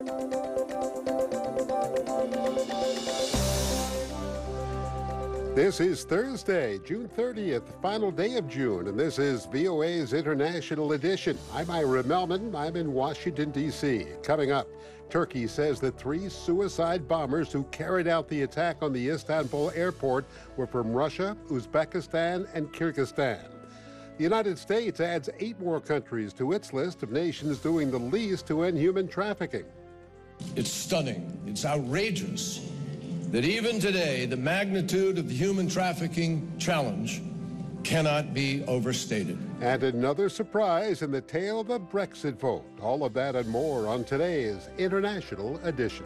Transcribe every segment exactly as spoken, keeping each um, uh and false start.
This is Thursday, June thirtieth, final day of June, and this is V O A's International Edition. I'm Ira Melman. I'm in Washington, D C Coming up, Turkey says the three suicide bombers who carried out the attack on the Istanbul airport were from Russia, Uzbekistan, and Kyrgyzstan. The United States adds eight more countries to its list of nations doing the least to end human trafficking. It's stunning. It's outrageous that even today, the magnitude of the human trafficking challenge cannot be overstated. And another surprise in the tale of the Brexit vote. All of that and more on today's International Edition.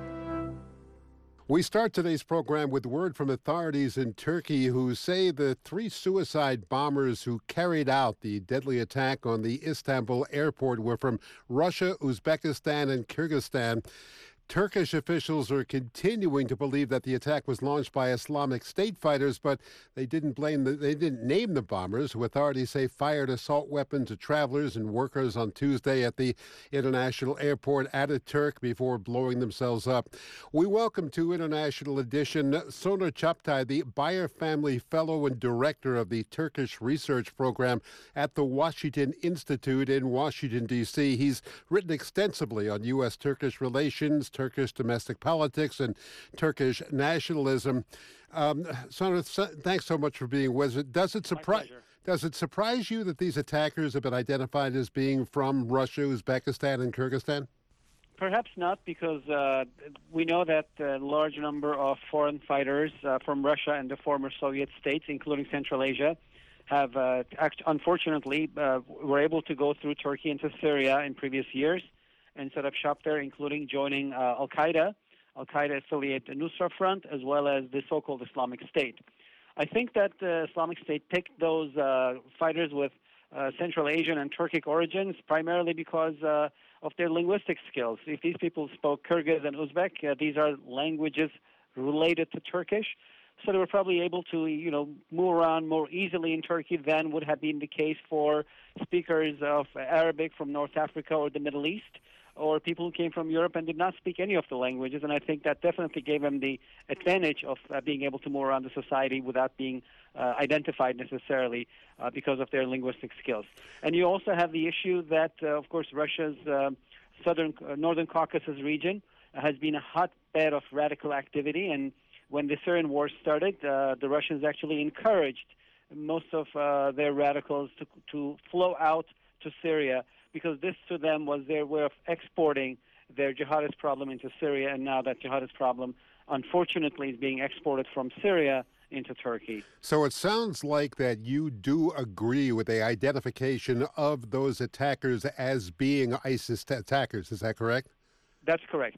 We start today's program with word from authorities in Turkey who say the three suicide bombers who carried out the deadly attack on the Istanbul airport were from Russia, Uzbekistan, and Kyrgyzstan. Turkish officials are continuing to believe that the attack was launched by Islamic State fighters, but they didn't blame the, they didn't name the bombers, who authorities say fired assault weapons at travelers and workers on Tuesday at the international airport Ataturk before blowing themselves up. We welcome to International Edition Soner Çaptay, the Bayer Family Fellow and Director of the Turkish Research Program at the Washington Institute in Washington, D C He's written extensively on U S Turkish relations, Turkish domestic politics, and Turkish nationalism. Um, Soner, thanks so much for being with us. Does it surprise Does it surprise you that these attackers have been identified as being from Russia, Uzbekistan, and Kyrgyzstan? Perhaps not, because uh, we know that a large number of foreign fighters uh, from Russia and the former Soviet states, including Central Asia, have uh, act- unfortunately uh, were able to go through Turkey into Syria in previous years and set up shop there, including joining uh, Al-Qaeda, Al-Qaeda affiliate Nusra Front, as well as the so-called Islamic State. I think that the uh, Islamic State picked those uh, fighters with uh, Central Asian and Turkic origins primarily because uh, of their linguistic skills. If these people spoke Kyrgyz and Uzbek, uh, these are languages related to Turkish, so they were probably able to, you know, move around more easily in Turkey than would have been the case for speakers of Arabic from North Africa or the Middle East, or people who came from Europe and did not speak any of the languages. And I think that definitely gave them the advantage of uh, being able to move around the society without being uh, identified necessarily uh, because of their linguistic skills. And you also have the issue that, uh, of course, Russia's uh, southern, uh, northern Caucasus region has been a hotbed of radical activity. And when the Syrian war started, uh, the Russians actually encouraged most of uh, their radicals to, to flow out to Syria, because this to them was their way of exporting their jihadist problem into Syria, and now that jihadist problem, unfortunately, is being exported from Syria into Turkey. So it sounds like that you do agree with the identification of those attackers as being ISIS t- attackers. Is that correct? That's correct.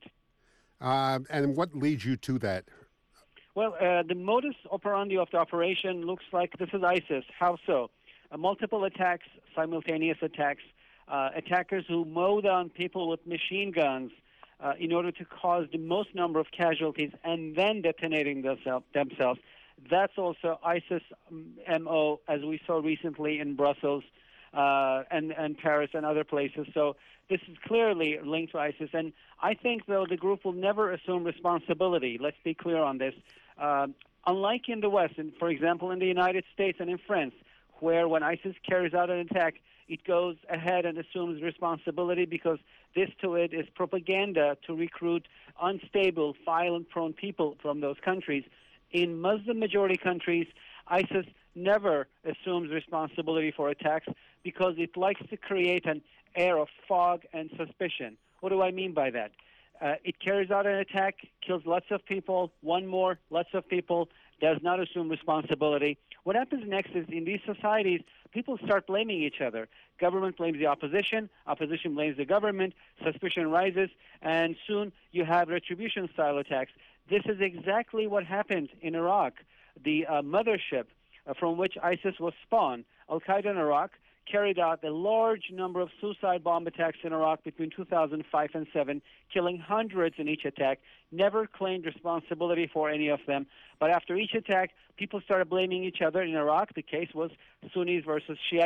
Um, and what leads you to that? Well, uh, the modus operandi of the operation looks like this is ISIS. How so? Uh, multiple attacks, simultaneous attacks, Uh, attackers who mow down people with machine guns uh, in order to cause the most number of casualties and then detonating themselves. That's also ISIS M O, as we saw recently in Brussels uh, and, and Paris and other places. So this is clearly linked to ISIS. And I think, though, the group will never assume responsibility. Let's be clear on this. Uh, unlike in the West, and for example, in the United States and in France, where when ISIS carries out an attack, it goes ahead and assumes responsibility because this to it is propaganda to recruit unstable, violent-prone people from those countries. In Muslim-majority countries, ISIS never assumes responsibility for attacks because it likes to create an air of fog and suspicion. What do I mean by that? Uh, it carries out an attack, kills lots of people, one more, lots of people, does not assume responsibility. What happens next is in these societies, people start blaming each other. Government blames the opposition, opposition blames the government, suspicion rises, and soon you have retribution-style attacks. This is exactly what happened in Iraq. The uh, mothership uh, from which ISIS was spawned, Al-Qaeda in Iraq, carried out a large number of suicide bomb attacks in Iraq between two thousand five and seven, killing hundreds in each attack, never claimed responsibility for any of them. But after each attack, people started blaming each other. In Iraq, the case was Sunnis versus Shiites,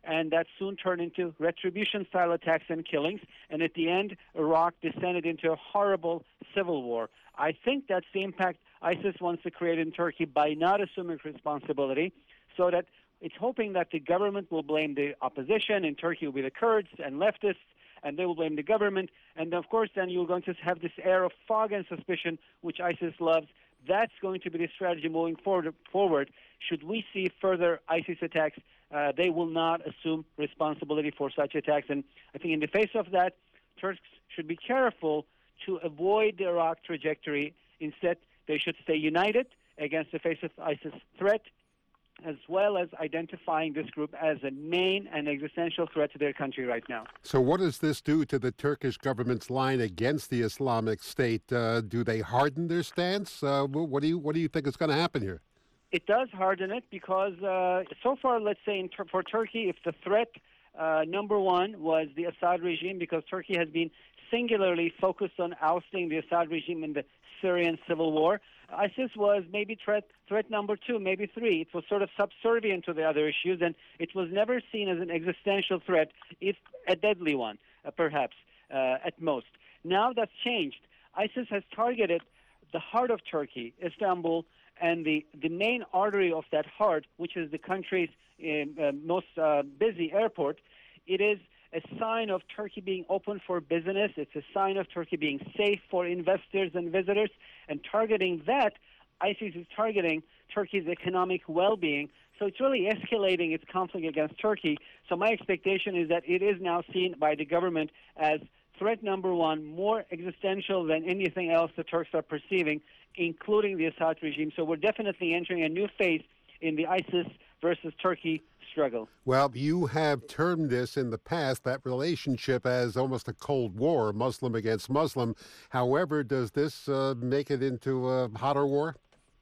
and that soon turned into retribution-style attacks and killings. And at the end, Iraq descended into a horrible civil war. I think that's the impact ISIS wants to create in Turkey by not assuming responsibility, so that it's hoping that the government will blame the opposition. In Turkey, it will be the Kurds and leftists, and they will blame the government. And, of course, then you're going to have this air of fog and suspicion, which ISIS loves. That's going to be the strategy moving forward. forward. Should we see further ISIS attacks, uh, they will not assume responsibility for such attacks. And I think in the face of that, Turks should be careful to avoid the Iraq trajectory. Instead, they should stay united against the face of ISIS threat, as well as identifying this group as a main and existential threat to their country right now. So what does this do to the Turkish government's line against the Islamic State? Uh, do they harden their stance? Uh, what do you what do you think is going to happen here? It does harden it because uh, so far, let's say in tur- for Turkey, if the threat uh, number one was the Assad regime, because Turkey has been singularly focused on ousting the Assad regime in the Syrian civil war, ISIS was maybe threat threat number two, maybe three. It was sort of subservient to the other issues, and it was never seen as an existential threat, if a deadly one, uh, perhaps, uh, at most. Now that's changed. ISIS has targeted the heart of Turkey, Istanbul, and the, the main artery of that heart, which is the country's uh, most uh, busy airport. It is a sign of Turkey being open for business. It's a sign of Turkey being safe for investors and visitors. And targeting that, ISIS is targeting Turkey's economic well-being. So it's really escalating its conflict against Turkey. So my expectation is that it is now seen by the government as threat number one, more existential than anything else the Turks are perceiving, including the Assad regime. So we're definitely entering a new phase in the ISIS versus Turkey struggle. Well, you have termed this in the past, that relationship, as almost a Cold War, Muslim against Muslim. However, does this uh, make it into a hotter war?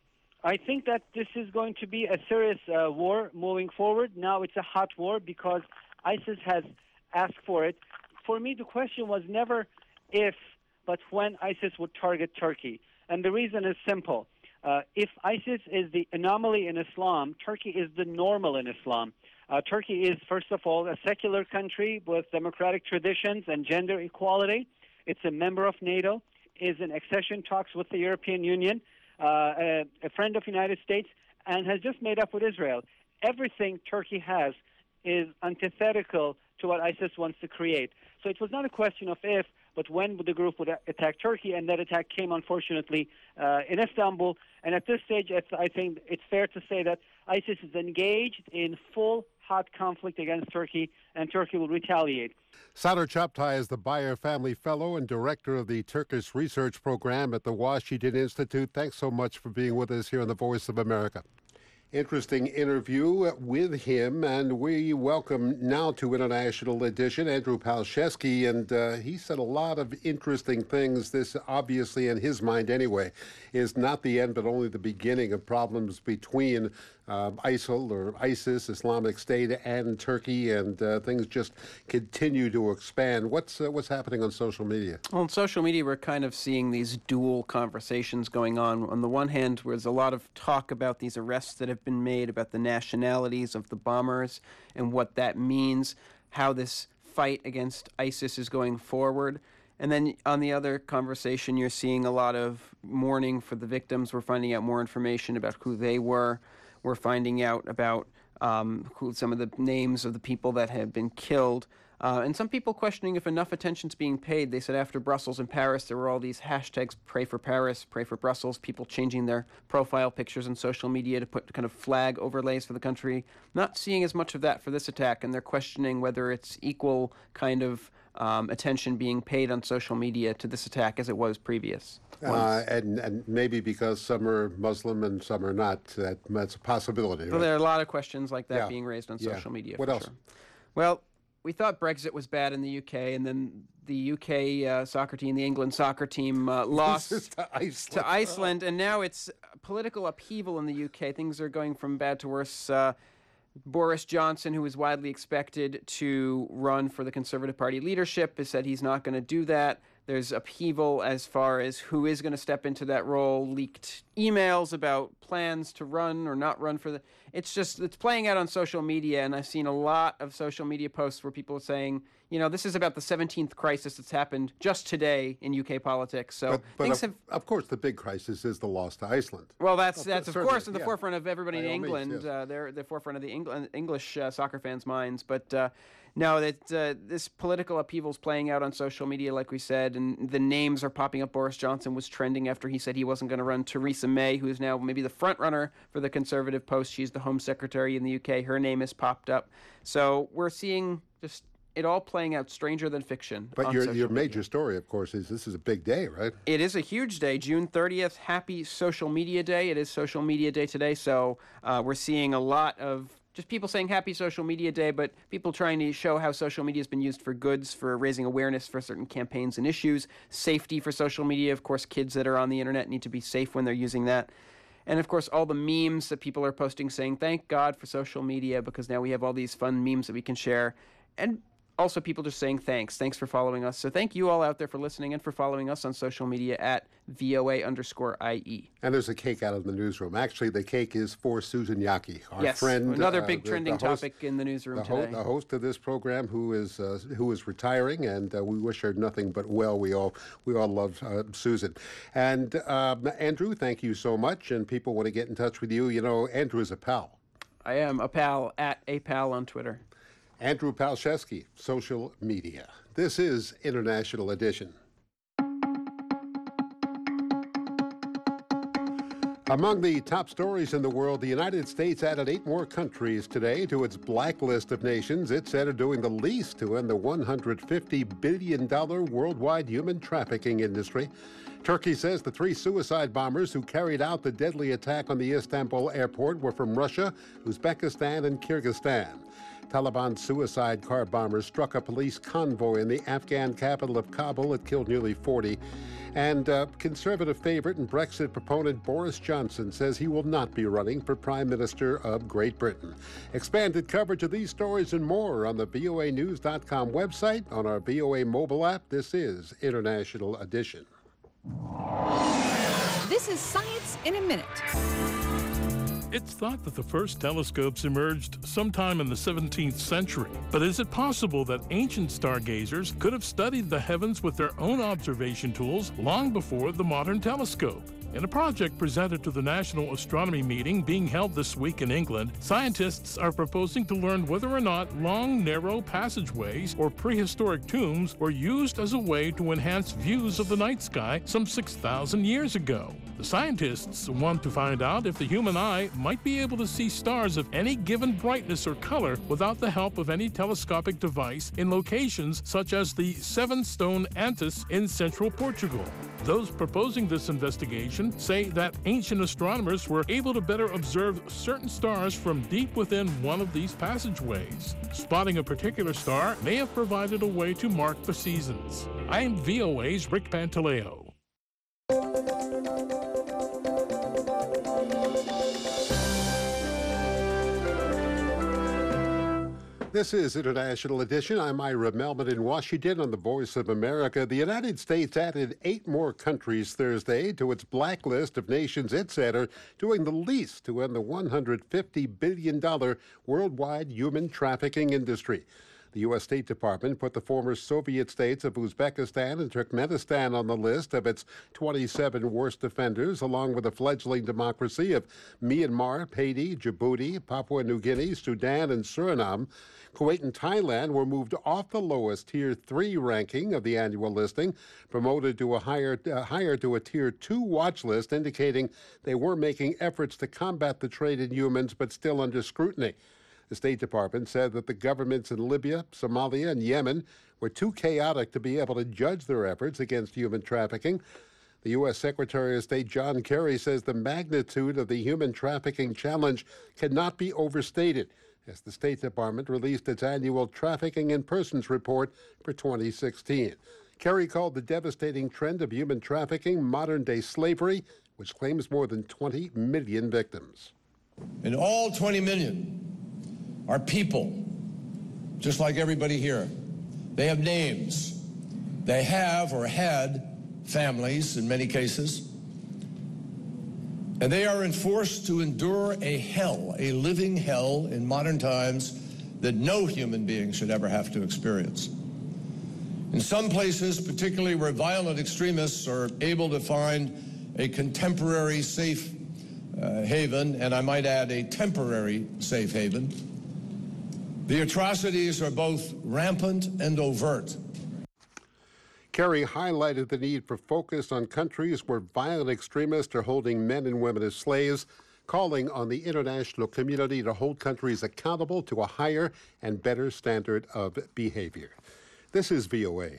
I think that this is going to be a serious uh, war moving forward. Now it's a hot war because ISIS has asked for it. For me, the question was never if, but when ISIS would target Turkey. And the reason is simple. Uh, if ISIS is the anomaly in Islam, Turkey is the normal in Islam. Uh, Turkey is, first of all, a secular country with democratic traditions and gender equality. It's a member of NATO, is in accession talks with the European Union, uh, a, a friend of the United States, and has just made up with Israel. Everything Turkey has is antithetical to what ISIS wants to create. So it was not a question of if, but when the group would attack Turkey, and that attack came, unfortunately, uh, in Istanbul. And at this stage, it's, I think it's fair to say that ISIS is engaged in full hot conflict against Turkey, and Turkey will retaliate. Sadr Çaptay is the Bayer Family Fellow and Director of the Turkish Research Program at the Washington Institute. Thanks so much for being with us here on the Voice of America. Interesting interview with him, and we welcome now to International Edition Andrew Palczewski, and uh, he said a lot of interesting things. This, obviously, in his mind anyway, is not the end but only the beginning of problems between uh, ISIL or ISIS, Islamic State, and Turkey, and uh, things just continue to expand. What's uh, what's happening on social media? Well, on social media, we're kind of seeing these dual conversations going on. On the one hand, there's a lot of talk about these arrests that have been made, about the nationalities of the bombers and what that means, how this fight against ISIS is going forward. And then on the other conversation, you're seeing a lot of mourning for the victims. We're finding out more information about who they were. We're finding out about um, who some of the names of the people that have been killed. Uh, and some people questioning if enough attention's being paid. They said after Brussels and Paris, there were all these hashtags, pray for Paris, pray for Brussels, people changing their profile pictures on social media to put kind of flag overlays for the country. Not seeing as much of that for this attack, and they're questioning whether it's equal kind of um, attention being paid on social media to this attack as it was previous. Uh, and, and maybe because some are Muslim and some are not, that, that's a possibility. Well, right? there are a lot of questions like that Yeah. being raised on Yeah. social media. What for else? Sure. Well, we thought Brexit was bad in the U K, and then the U K uh, soccer team, the England soccer team, uh, lost to Iceland. to Iceland, and now it's political upheaval in the U K. Things are going from bad to worse. Uh, Boris Johnson, who is widely expected to run for the Conservative Party leadership, has said he's not going to do that. There's upheaval as far as who is going to step into that role, leaked emails about plans to run or not run for the... It's just, it's playing out on social media, and I've seen a lot of social media posts where people are saying, you know, this is about the seventeenth crisis that's happened just today in U K politics. So but, but things of, have... Of course, the big crisis is the loss to Iceland. Well, that's, of that's of certainly, course, in the yeah. forefront of everybody By in all means, England. yes. uh, they're the forefront of the Engl- English uh, soccer fans' minds. But... Uh, No, that uh, this political upheaval is playing out on social media, like we said, and the names are popping up. Boris Johnson was trending after he said he wasn't going to run. Theresa May, who is now maybe the front runner for the Conservative post, she's the Home Secretary in the U K. Her name has popped up. So we're seeing just it all playing out stranger than fiction. But on your social your media. major story, of course, is this is a big day, right? It is a huge day, June thirtieth. Happy Social Media Day. It is Social Media Day today, so uh, we're seeing a lot of just people saying Happy Social Media Day, but people trying to show how social media has been used for goods, for raising awareness for certain campaigns and issues, safety for social media. Of course, kids that are on the internet need to be safe when they're using that. And of course, all the memes that people are posting saying, thank God for social media, because now we have all these fun memes that we can share. And also people just saying thanks. Thanks for following us. So thank you all out there for listening and for following us on social media at V O A underscore I E. And there's a cake out of the newsroom. Actually, the cake is for Susan Yaki, our yes, friend. another uh, big the, trending the host, topic in the newsroom the ho- today. The host of this program, who is uh, who is retiring, and uh, we wish her nothing but well. We all we all love uh, Susan. And um, Andrew, thank you so much. And people want to get in touch with you. You know, Andrew is a pal. I am a pal at a pal on Twitter. Andrew Palczewski, social media. This is International Edition. Among the top stories in the world, the United States added eight more countries today to its blacklist of nations it said are doing the least to end the one hundred fifty billion dollars worldwide human trafficking industry. Turkey says the three suicide bombers who carried out the deadly attack on the Istanbul airport were from Russia, Uzbekistan, and Kyrgyzstan. Taliban suicide car bombers struck a police convoy in the Afghan capital of Kabul. It killed nearly forty. And uh, conservative favorite and Brexit proponent Boris Johnson says he will not be running for Prime Minister of Great Britain. Expanded coverage of these stories and more on the V O A news dot com website, on our V O A mobile app. This is International Edition. This is Science in a Minute. It's thought that the first telescopes emerged sometime in the seventeenth century. But is it possible that ancient stargazers could have studied the heavens with their own observation tools long before the modern telescope? In a project presented to the National Astronomy Meeting being held this week in England, scientists are proposing to learn whether or not long, narrow passageways or prehistoric tombs were used as a way to enhance views of the night sky some six thousand years ago. The scientists want to find out if the human eye might be able to see stars of any given brightness or color without the help of any telescopic device in locations such as the Seven Stone Antis in central Portugal. Those proposing this investigation say that ancient astronomers were able to better observe certain stars from deep within one of these passageways. Spotting a particular star may have provided a way to mark the seasons. I am V O A's Rick Pantaleo. This is International Edition. I'm Ira Melman in Washington on the Voice of America. The United States added eight more countries Thursday to its blacklist of nations it said are doing the least to end the one hundred fifty billion dollars worldwide human trafficking industry. The U S State Department put the former Soviet states of Uzbekistan and Turkmenistan on the list of its twenty-seven worst offenders, along with the fledgling democracy of Myanmar, Haiti, Djibouti, Papua New Guinea, Sudan, and Suriname. Kuwait and Thailand were moved off the lowest Tier three ranking of the annual listing, promoted to a higher, uh, higher to a Tier two watch list, indicating they were making efforts to combat the trade in humans, but still under scrutiny. The State Department said that the governments in Libya, Somalia, and Yemen were too chaotic to be able to judge their efforts against human trafficking. The U S Secretary of State John Kerry says the magnitude of the human trafficking challenge cannot be overstated, as the State Department released its annual Trafficking in Persons report for twenty sixteen. Kerry called the devastating trend of human trafficking modern-day slavery, which claims more than twenty million victims. And all twenty million are people, just like everybody here. They have names. They have or had families in many cases, and they are enforced to endure a hell, a living hell in modern times that no human being should ever have to experience. In some places, particularly where violent extremists are able to find a contemporary safe uh, haven, and I might add a temporary safe haven, the atrocities are both rampant and overt. Kerry highlighted the need for focus on countries where violent extremists are holding men and women as slaves, calling on the international community to hold countries accountable to a higher and better standard of behavior. This is V O A.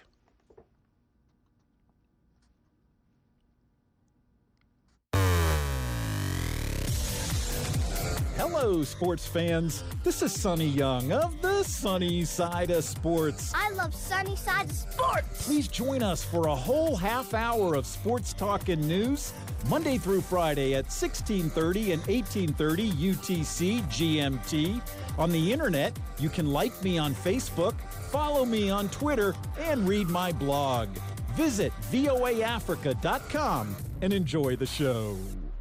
Hello, sports fans. This is Sonny Young of the Sunny Side of Sports. I love Sunny Side of Sports. Please join us for a whole half hour of sports talk and news, Monday through Friday at sixteen thirty and eighteen thirty U T C G M T. On the internet, you can like me on Facebook, follow me on Twitter, and read my blog. Visit V O A Africa dot com and enjoy the show.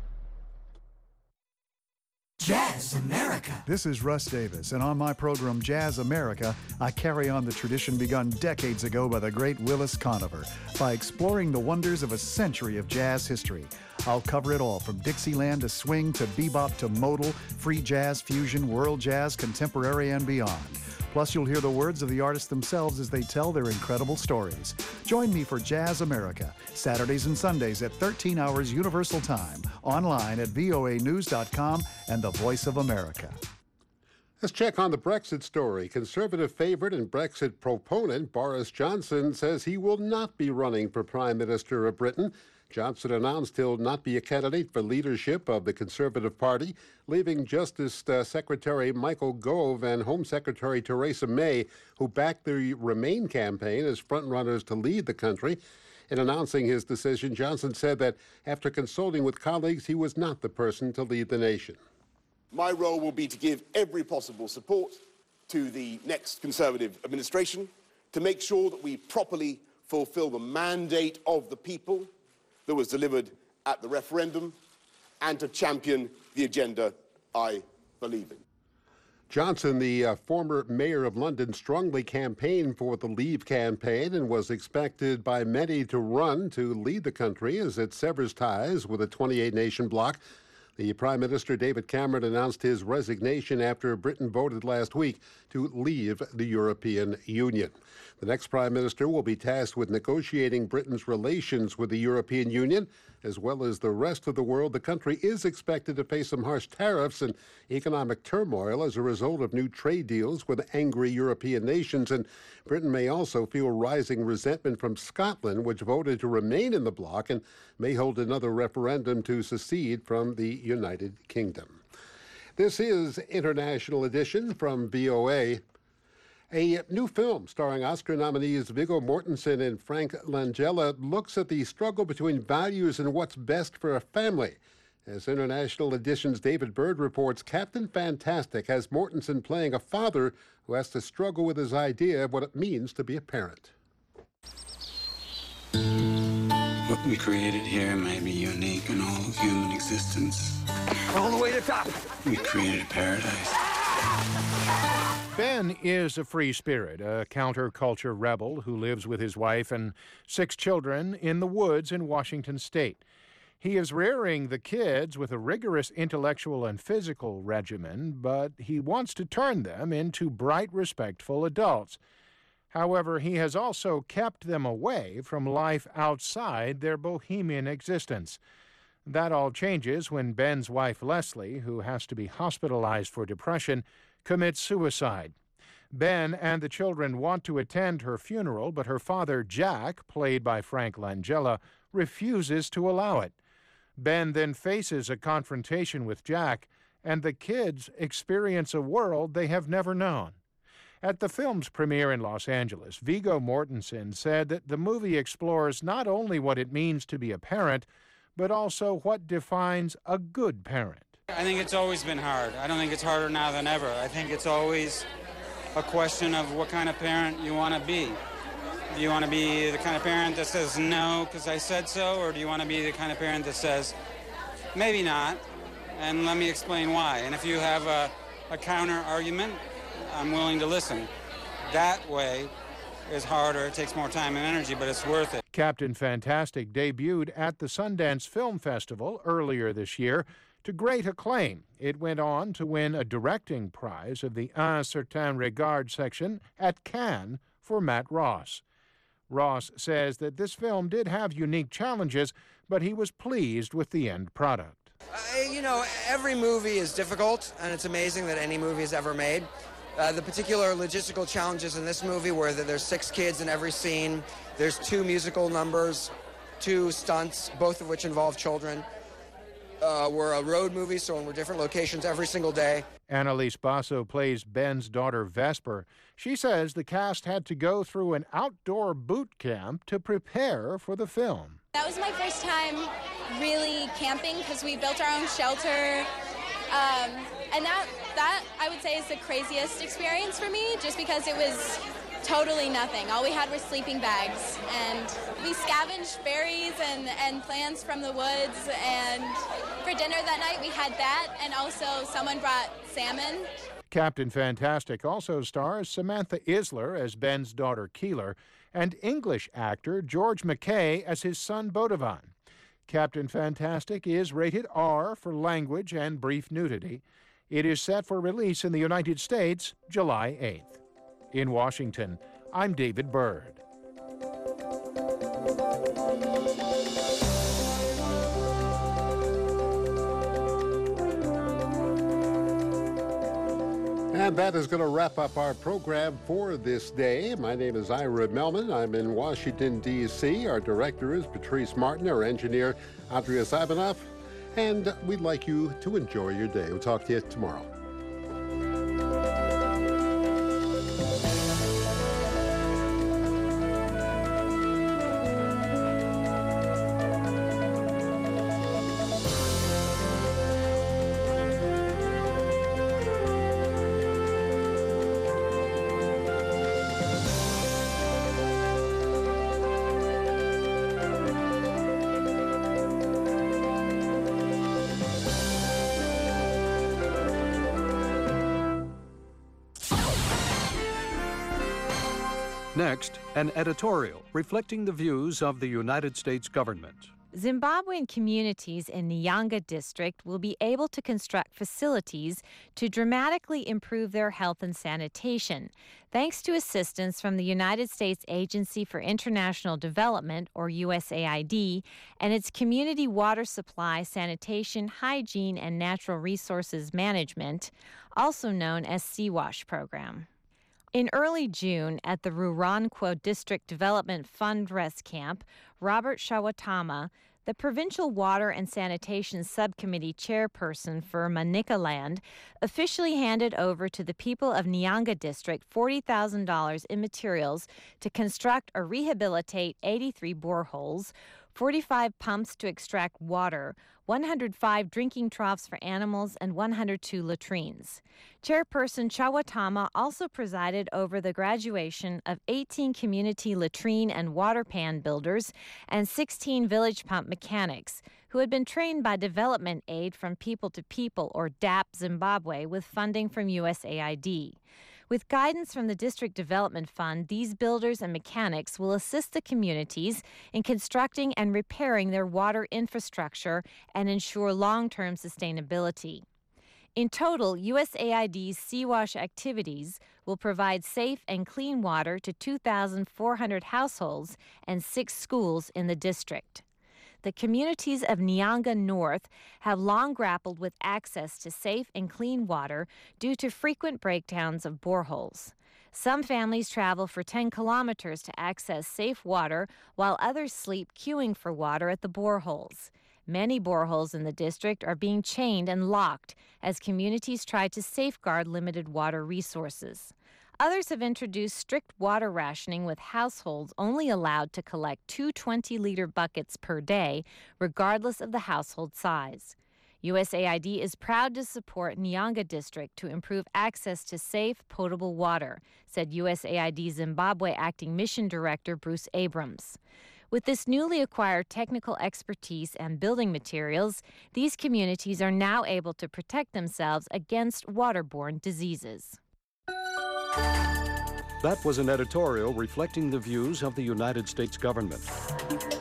Jazz America. This is Russ Davis, and on my program Jazz America, I carry on the tradition begun decades ago by the great Willis Conover by exploring the wonders of a century of jazz history. I'll cover it all from Dixieland to swing to bebop to modal, free jazz, fusion, world jazz, contemporary, and beyond. Plus, you'll hear the words of the artists themselves as they tell their incredible stories. Join me for Jazz America, Saturdays and Sundays at thirteen hours Universal Time, online at V O A news dot com and the Voice of America. Let's check on the Brexit story. Conservative favorite and Brexit proponent Boris Johnson says he will not be running for Prime Minister of Britain. Johnson announced he'll not be a candidate for leadership of the Conservative Party, leaving Justice uh, Secretary Michael Gove and Home Secretary Theresa May, who backed the Remain campaign, as frontrunners to lead the country. In announcing his decision, Johnson said that after consulting with colleagues, he was not the person to lead the nation. My role will be to give every possible support to the next Conservative administration to make sure that we properly fulfil the mandate of the people that was delivered at the referendum, and to champion the agenda I believe in. Johnson, the uh, former mayor of London, strongly campaigned for the Leave campaign and was expected by many to run to lead the country as it severs ties with a twenty-eight nation bloc. The Prime Minister, David Cameron, announced his resignation after Britain voted last week to leave the European Union. The next Prime Minister will be tasked with negotiating Britain's relations with the European Union, as well as the rest of the world. The country is expected to face some harsh tariffs and economic turmoil as a result of new trade deals with angry European nations. And Britain may also feel rising resentment from Scotland, which voted to remain in the bloc and may hold another referendum to secede from the United Kingdom. This is International Edition from V O A. A new film starring Oscar nominees Viggo Mortensen and Frank Langella looks at the struggle between values and what's best for a family. As International Edition's David Bird reports, Captain Fantastic has Mortensen playing a father who has to struggle with his idea of what it means to be a parent. What we created here may be unique in all of human existence. All the way to the top. We created a paradise. Ben is a free spirit, a counterculture rebel who lives with his wife and six children in the woods in Washington state. He is rearing the kids with a rigorous intellectual and physical regimen, but he wants to turn them into bright, respectful adults. However, he has also kept them away from life outside their bohemian existence. That all changes when Ben's wife, Leslie, who has to be hospitalized for depression, commits suicide. Ben and the children want to attend her funeral, but her father, Jack, played by Frank Langella, refuses to allow it. Ben then faces a confrontation with Jack, and the kids experience a world they have never known. At the film's premiere in Los Angeles, Viggo Mortensen said that the movie explores not only what it means to be a parent, but also what defines a good parent. I think it's always been hard. I don't think it's harder now than ever. I think it's always a question of what kind of parent you want to be. Do you want to be the kind of parent that says no because I said so, or do you want to be the kind of parent that says maybe not, and let me explain why? And if you have a, a counter argument, I'm willing to listen. That way is harder, it takes more time and energy, but it's worth it. Captain Fantastic debuted at the Sundance Film Festival earlier this year to great acclaim. It went on to win a directing prize of the Un Certain Regard section at Cannes for Matt Ross. Ross says that this film did have unique challenges, but he was pleased with the end product. Uh, you know, every movie is difficult, and it's amazing that any movie is ever made. Uh, the particular logistical challenges in this movie were that there's six kids in every scene, there's two musical numbers, two stunts, both of which involve children. Uh, we're a road movie, so we're in different locations every single day. Annalise Basso plays Ben's daughter, Vesper. She says the cast had to go through an outdoor boot camp to prepare for the film. That was my first time really camping because we built our own shelter. Um, and that, that, I would say, is the craziest experience for me, just because it was totally nothing. All we had were sleeping bags, and we scavenged berries and, and plants from the woods, and for dinner that night we had that, and also someone brought salmon. Captain Fantastic also stars Samantha Isler as Ben's daughter Keeler, and English actor George McKay as his son Bodovan. Captain Fantastic is rated R for language and brief nudity. It is set for release in the United States July eighth. In Washington, I'm David Byrd. And that is going to wrap up our program for this day. My name is Ira Melman. I'm in Washington, D C Our director is Patrice Martin, our engineer, Andreas Ivanov. And we'd like you to enjoy your day. We'll talk to you tomorrow. Next, an editorial reflecting the views of the United States government. Zimbabwean communities in Nyanga district will be able to construct facilities to dramatically improve their health and sanitation, thanks to assistance from the United States Agency for International Development, or U S A I D, and its Community Water Supply, Sanitation, Hygiene, and Natural Resources Management, also known as CWASH program. In early June, at the Rurankwo District Development Fund Rest Camp, Robert Shawatama, the Provincial Water and Sanitation Subcommittee chairperson for Manicaland, officially handed over to the people of Nyanga District forty thousand dollars in materials to construct or rehabilitate eighty-three boreholes, forty-five pumps to extract water, one hundred five drinking troughs for animals, and one hundred two latrines. Chairperson Chawatama also presided over the graduation of eighteen community latrine and water pan builders and sixteen village pump mechanics, who had been trained by Development Aid from People to People, or D A P Zimbabwe, with funding from U S A I D. With guidance from the District Development Fund, these builders and mechanics will assist the communities in constructing and repairing their water infrastructure and ensure long-term sustainability. In total, U S A I D's CWASH activities will provide safe and clean water to two thousand four hundred households and six schools in the district. The communities of Nyanga North have long grappled with access to safe and clean water due to frequent breakdowns of boreholes. Some families travel for ten kilometers to access safe water, while others sleep queuing for water at the boreholes. Many boreholes in the district are being chained and locked as communities try to safeguard limited water resources. Others have introduced strict water rationing, with households only allowed to collect two twenty-liter buckets per day, regardless of the household size. U S A I D is proud to support Nyanga District to improve access to safe, potable water, said U S A I D Zimbabwe Acting Mission Director Bruce Abrams. With this newly acquired technical expertise and building materials, these communities are now able to protect themselves against waterborne diseases. That was an editorial reflecting the views of the United States government.